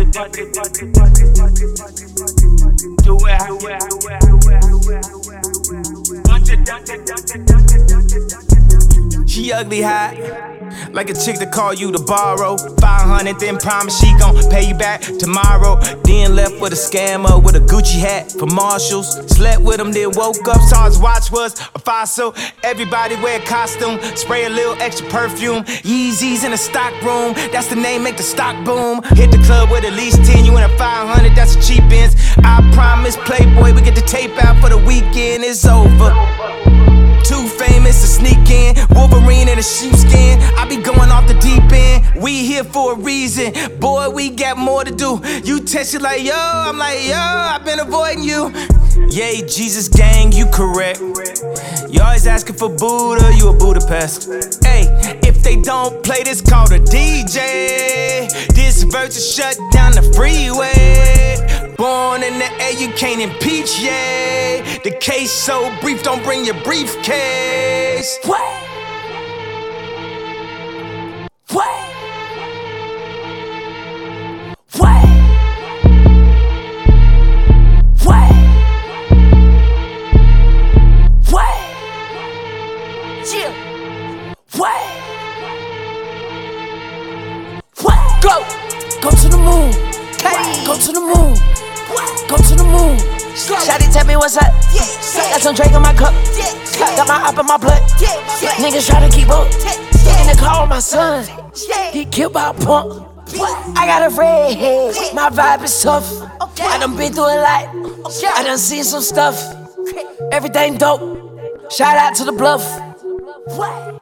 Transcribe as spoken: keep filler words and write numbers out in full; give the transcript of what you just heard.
Do it, do it, do it, do it, do it. She ugly hot, like a chick that call you to borrow five hundred, then promise she gon' pay you back tomorrow. Then left with a scammer with a Gucci hat for Marshalls. Slept with him, then woke up, saw his watch was a fossil. Everybody wear a costume, spray a little extra perfume. Yeezys in the stock room, that's the name, make the stock boom. Hit the club with at least ten, you in a five hundred, that's a cheap ends. I promise, Playboy, we get the tape out for the weekend, it's over. Too famous to sneak in, Wolverine in a sheepskin. I be going off the deep end. We here for a reason, boy. We got more to do. You text it like yo, I'm like yo. I've been avoiding you. Yay, Jesus gang, you correct. You always asking for Buddha, you a Budapest. Hey, if they don't play this, call the D J. This verse is shut down the freeway. Born in the air, you can't impeach, yeah. The case so brief, don't bring your briefcase. What? What? What? What? What? Yeah. What? What? Go! Go to the moon. Hey. Go to the moon. Go to the moon. Shawty tell me what's up. Yeah, yeah. Got some drink in my cup. Yeah, yeah. Got my up in my blood. Yeah, yeah. Niggas try to keep up. Yeah. In the car with my son. Yeah. He killed by a punk. What? I got a red head. My vibe is tough. Okay. I done been through a lot. Okay. I done seen some stuff. Everything dope. Shout out to the bluff. What?